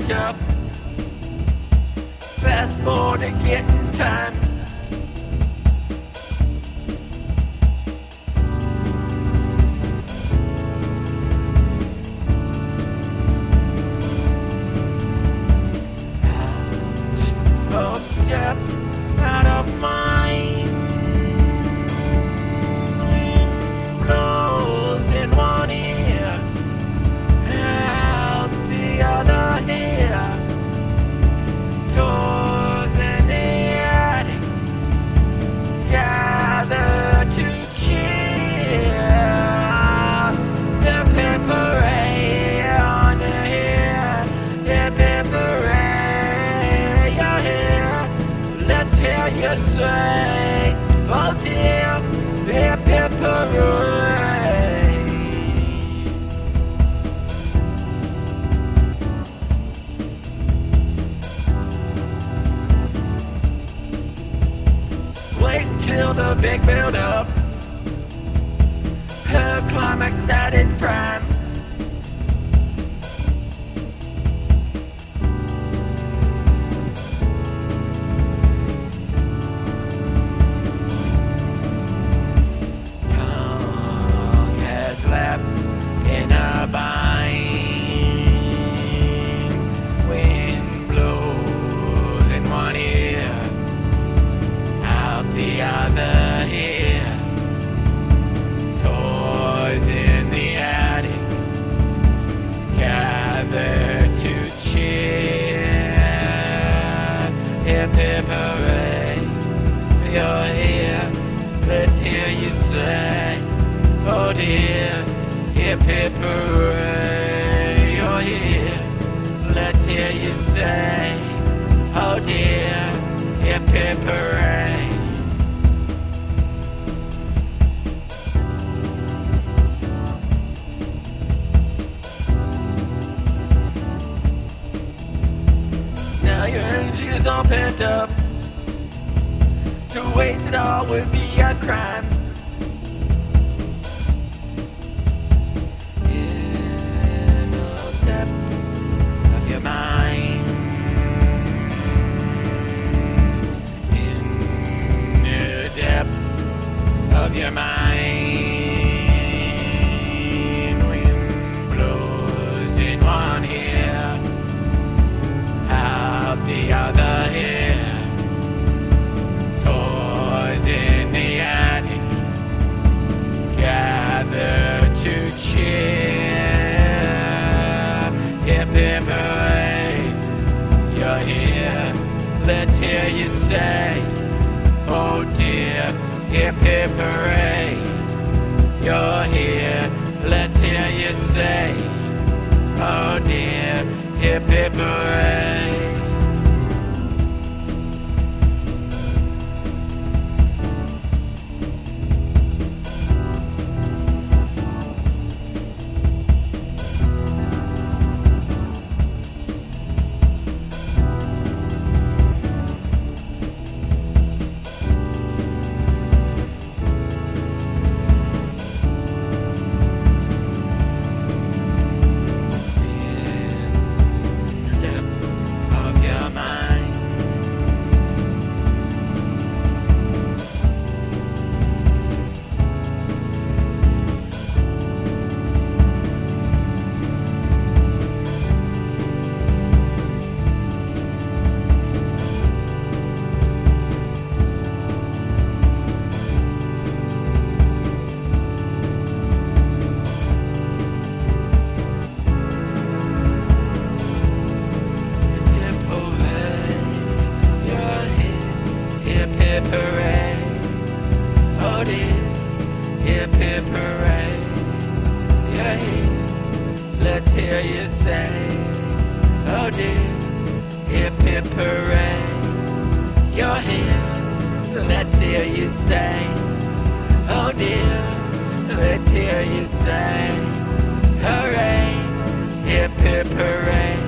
catch up. Fast forward to get in time. Out of step, out of mind. Wind blows in one ear, out the other ear. Doors in the attic gather to cheer. The pepper on your hair, the pepper you're here. Let's hear you say, oh dear, the pepper. Wait till the big build up, her climax at its prime. Tongue has left in a bind. Wind blows in one ear, the other here. Toys in the attic gather to cheer. Hip hip hooray, you're here. Let's hear you say, oh dear. Hip hip hooray, you're here. Let's hear you say, oh dear. Hip hip hooray. Now your energy is all pent up. To waste it all would be a crime. In the depth of your mind, in the depth of your mind, wind blows in one ear, the other here. Toys in the attic gather to cheer. Hip hip hooray, you're here. Let's hear you say, oh dear. Hip hip hooray, you're here. Let's hear you say, oh dear. Hip hip hooray. Hooray, oh dear, hip hip hooray, you're here. Let's hear you say, oh dear, hip hip hooray, you're here. Let's hear you say, oh dear, let's hear you say, hooray, hip hip hooray.